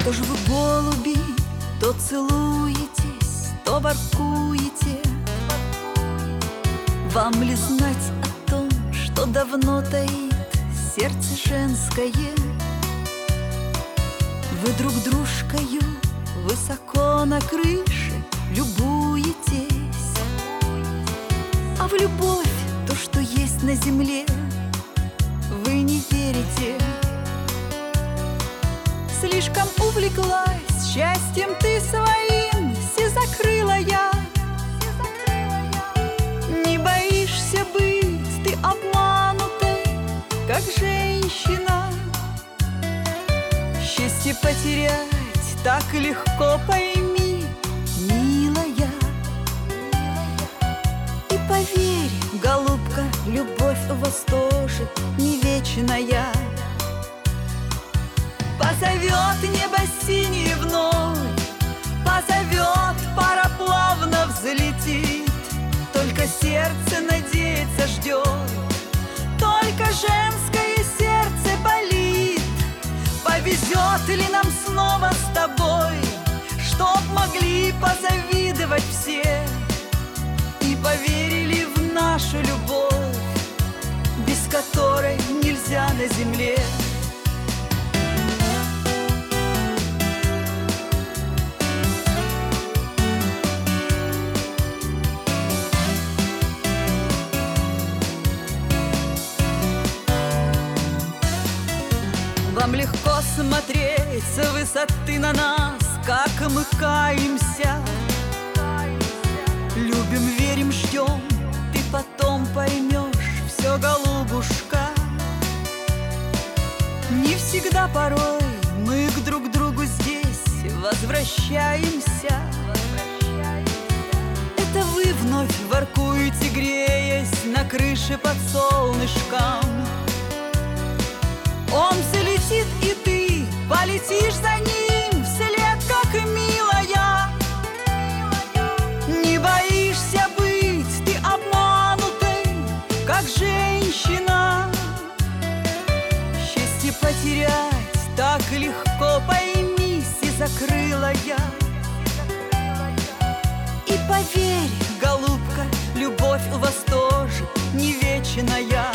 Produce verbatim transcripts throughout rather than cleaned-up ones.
Что ж вы, голуби, то целуетесь, то воркуете? Вам ли знать о том, что давно таит сердце женское? Вы друг дружкою высоко на крыше любуетесь, а в любовь, то, что есть на земле, вы не верите. Слишком увлеклась счастьем ты своим, сизокрылая. Не боишься быть ты обманутой, как женщина? Счастье потерять так легко, пойми, милая. И поверь, голубка, любовь у вас тоже не вечная. Позовет небо синее вновь, позовет, пароплавно взлетит. Только сердце надеется, ждет, только женское сердце болит. Повезет ли нам снова с тобой, чтоб могли позавидовать все и поверили в нашу любовь, без которой нельзя на земле. Вам легко смотреть с высоты на нас, как мы каемся. Любим, верим, ждем, ты потом поймешь все, голубушка. Не всегда, порой мы к друг другу здесь возвращаемся. Это вы вновь воркуете, греясь на крыше под солнышком. Он взлетит, и ты полетишь за ним вслед, как милая. Не боишься быть ты обманутой, как женщина? Счастье потерять так легко, пойми, сизокрылая. И поверь, голубка, любовь у вас тоже не вечная.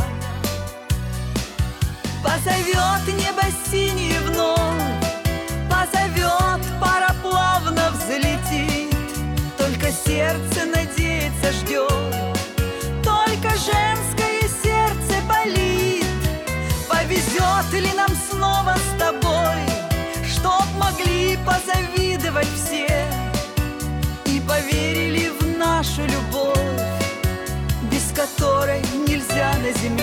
Позовет небо синее вновь, позовет, пароплавно взлетит. Только сердце надеется, ждет, только женское сердце болит. Повезет ли нам снова с тобой, чтоб могли позавидовать все и поверили в нашу любовь, без которой нельзя на земле.